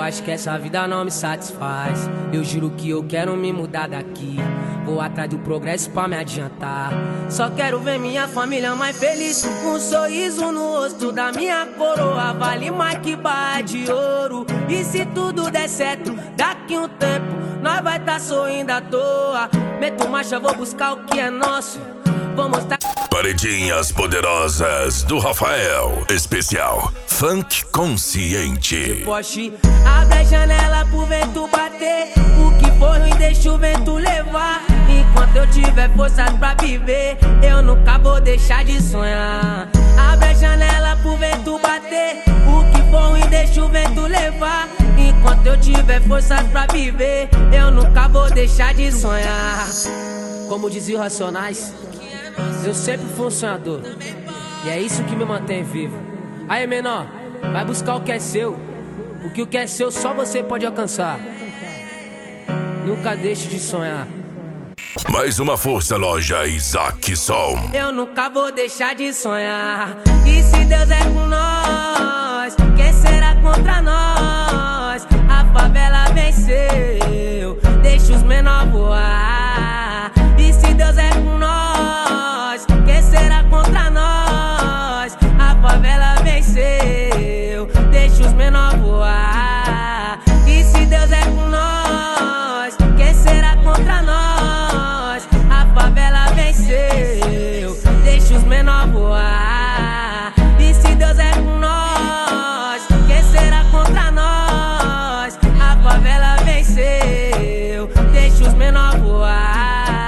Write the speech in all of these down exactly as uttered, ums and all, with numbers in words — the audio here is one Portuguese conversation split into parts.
acho que essa vida não me satisfaz. Eu juro que eu quero me mudar daqui. Vou atrás do progresso pra me adiantar. Só quero ver minha família mais feliz, com um sorriso no rosto da minha coroa. Vale mais que barra de ouro. E se tudo der certo, daqui um tempo nós vai tá sorrindo à toa. Meto marcha, vou buscar o que é nosso. Vou mostrar. Paredinhas poderosas do Rafael. Especial Funk Consciente. Poste, abre a janela pro vento bater. O que for ruim deixa o vento levar. Enquanto eu tiver forças pra viver, eu nunca vou deixar de sonhar. Abre a janela pro vento bater. O que for ruim deixa o vento levar. Enquanto eu tiver forças pra viver, eu nunca vou deixar de sonhar. Como dizia o Racionais, eu sempre fui um sonhador, e é isso que me mantém vivo. Aí, menor, vai buscar o que é seu, porque o que é seu só você pode alcançar. Nunca deixe de sonhar. Mais uma força loja Isaac Som. Eu nunca vou deixar de sonhar. E se Deus é com nós, quem será contra nós? A favela venceu, deixa os menores voar. E se Deus é com nós, quem será contra nós? A favela venceu, deixa os menores voar. E se Deus é com nós, quem será contra nós? A favela venceu, deixa os menores voar. E se Deus é com nós, quem será contra nós? A favela venceu, deixa os menores voar.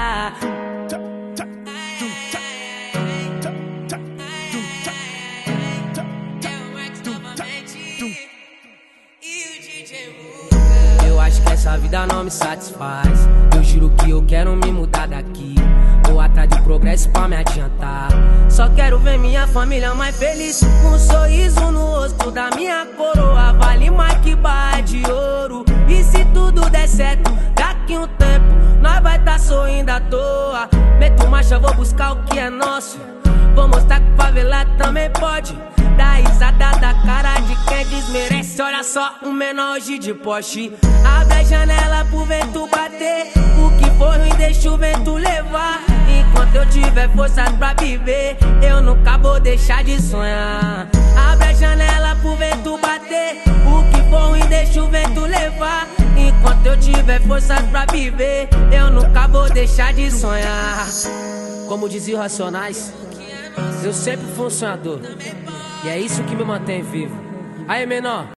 Eu acho que essa vida não me satisfaz. Eu juro que eu quero me mudar daqui. Vou atrás do progresso pra me adiantar. Só quero ver minha família mais feliz, com um sorriso no rosto da minha coroa. Vale mais que barra de ouro. E se tudo der certo, daqui um tempo nós vai tá sorrindo à toa. Meto marcha, vou buscar o que é nosso. Vou mostrar que favelado também pode. Dá risada da cara de quem desmerece. Olha só, um menor hoje de Porsche. Abre a janela pro vento bater. O que for ruim deixa o vento levar. Enquanto eu tiver forças pra viver, eu nunca vou deixar de sonhar. Abre a janela pro vento bater. O que for ruim deixa o vento levar. Enquanto eu tiver forças pra viver, eu nunca vou deixar de sonhar. Como dizia o Racionais, eu sempre fui um sonhador, e é isso que me mantém vivo. Aí, menor.